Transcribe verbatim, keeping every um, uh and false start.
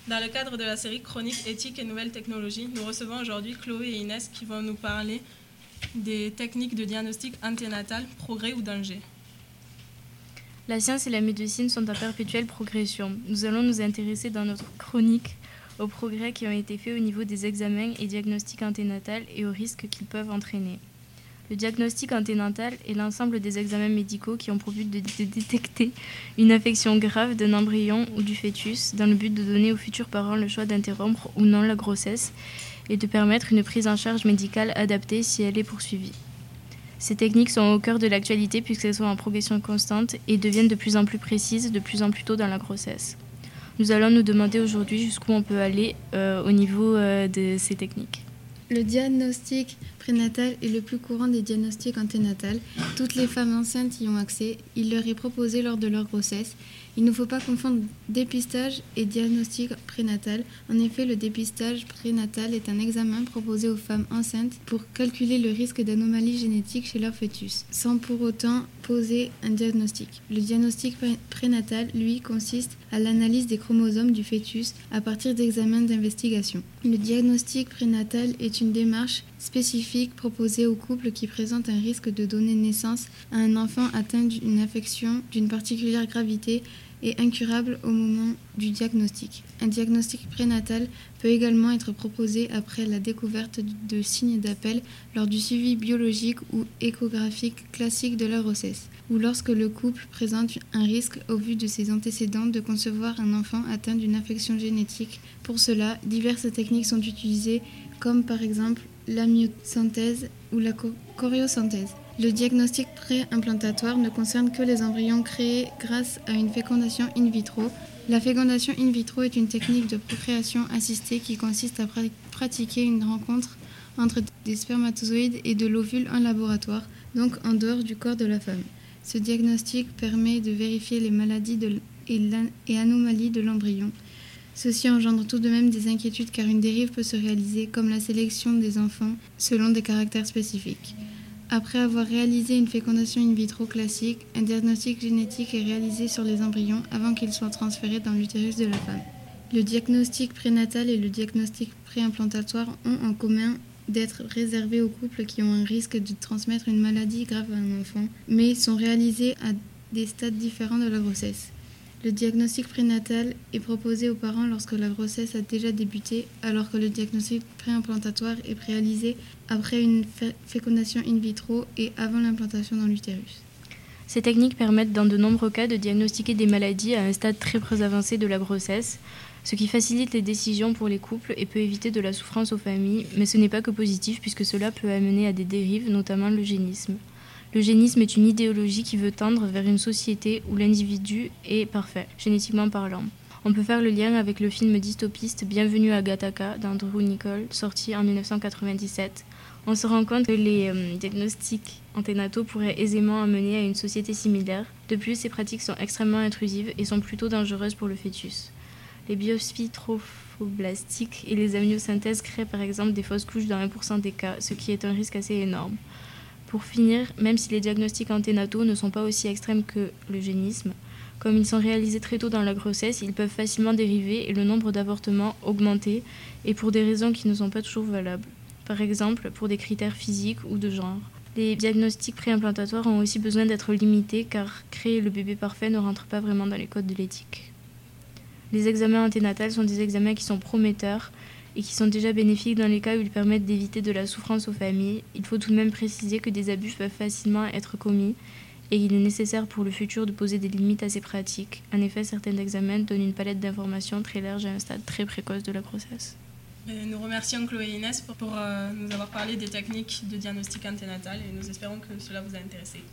Dans le cadre de la série Chronique éthique et nouvelles technologies, nous recevons aujourd'hui Chloé et Inès qui vont nous parler des techniques de diagnostic anténatal, progrès ou danger. La science et la médecine sont en perpétuelle progression. Nous allons nous intéresser dans notre chronique aux progrès qui ont été faits au niveau des examens et diagnostics anténatals et aux risques qu'ils peuvent entraîner. Le diagnostic anténatal est l'ensemble des examens médicaux qui ont pour but de, de détecter une infection grave d'un embryon ou du fœtus dans le but de donner aux futurs parents le choix d'interrompre ou non la grossesse et de permettre une prise en charge médicale adaptée si elle est poursuivie. Ces techniques sont au cœur de l'actualité puisqu'elles sont en progression constante et deviennent de plus en plus précises de plus en plus tôt dans la grossesse. Nous allons nous demander aujourd'hui jusqu'où on peut aller euh, au niveau euh, de ces techniques. Le diagnostic prénatal est le plus courant des diagnostics anténatals. Toutes les femmes enceintes y ont accès. Il leur est proposé lors de leur grossesse. Il ne faut pas confondre dépistage et diagnostic prénatal. En effet, le dépistage prénatal est un examen proposé aux femmes enceintes pour calculer le risque d'anomalies génétiques chez leur fœtus, sans pour autant poser un diagnostic. Le diagnostic prénatal, lui, consiste à l'analyse des chromosomes du fœtus à partir d'examens d'investigation. Le diagnostic prénatal est une démarche spécifique proposée aux couples qui présentent un risque de donner naissance à un enfant atteint d'une infection d'une particulière gravité et incurable au moment du diagnostic. Un diagnostic prénatal peut également être proposé après la découverte de signes d'appel lors du suivi biologique ou échographique classique de la grossesse, ou lorsque le couple présente un risque au vu de ses antécédents de concevoir un enfant atteint d'une infection génétique. Pour cela, diverses techniques sont utilisées, comme par exemple l'amniosynthèse ou la choriosynthèse. Le diagnostic pré-implantatoire ne concerne que les embryons créés grâce à une fécondation in vitro. La fécondation in vitro est une technique de procréation assistée qui consiste à pra- pratiquer une rencontre entre des spermatozoïdes et de l'ovule en laboratoire, donc en dehors du corps de la femme. Ce diagnostic permet de vérifier les maladies de l- et, et anomalies de l'embryon. Ceci engendre tout de même des inquiétudes car une dérive peut se réaliser, comme la sélection des enfants selon des caractères spécifiques. Après avoir réalisé une fécondation in vitro classique, un diagnostic génétique est réalisé sur les embryons avant qu'ils soient transférés dans l'utérus de la femme. Le diagnostic prénatal et le diagnostic préimplantatoire ont en commun d'être réservés aux couples qui ont un risque de transmettre une maladie grave à un enfant, mais sont réalisés à des stades différents de la grossesse. Le diagnostic prénatal est proposé aux parents lorsque la grossesse a déjà débuté, alors que le diagnostic préimplantatoire est réalisé après une fécondation in vitro et avant l'implantation dans l'utérus. Ces techniques permettent dans de nombreux cas de diagnostiquer des maladies à un stade très très avancé de la grossesse, ce qui facilite les décisions pour les couples et peut éviter de la souffrance aux familles, mais ce n'est pas que positif puisque cela peut amener à des dérives, notamment l'eugénisme. L'eugénisme est une idéologie qui veut tendre vers une société où l'individu est parfait, génétiquement parlant. On peut faire le lien avec le film dystopiste Bienvenue à Gattaca d'Andrew Niccol, sorti en dix-neuf cent quatre-vingt-dix-sept. On se rend compte que les euh, diagnostics anténataux pourraient aisément amener à une société similaire. De plus, ces pratiques sont extrêmement intrusives et sont plutôt dangereuses pour le fœtus. Les biopsies trophoblastiques et les amniosynthèses créent par exemple des fausses couches dans un pour cent des cas, ce qui est un risque assez énorme. Pour finir, même si les diagnostics anténataux ne sont pas aussi extrêmes que l'eugénisme, comme ils sont réalisés très tôt dans la grossesse, ils peuvent facilement dériver et le nombre d'avortements augmenter, et pour des raisons qui ne sont pas toujours valables. Par exemple, pour des critères physiques ou de genre. Les diagnostics préimplantatoires ont aussi besoin d'être limités car créer le bébé parfait ne rentre pas vraiment dans les codes de l'éthique. Les examens anténatals sont des examens qui sont prometteurs et qui sont déjà bénéfiques dans les cas où ils permettent d'éviter de la souffrance aux familles. Il faut tout de même préciser que des abus peuvent facilement être commis et il est nécessaire pour le futur de poser des limites à ces pratiques. En effet, certains examens donnent une palette d'informations très large à un stade très précoce de la grossesse. Et nous remercions Chloé et Inès pour, pour euh, nous avoir parlé des techniques de diagnostic anténatal et nous espérons que cela vous a intéressé.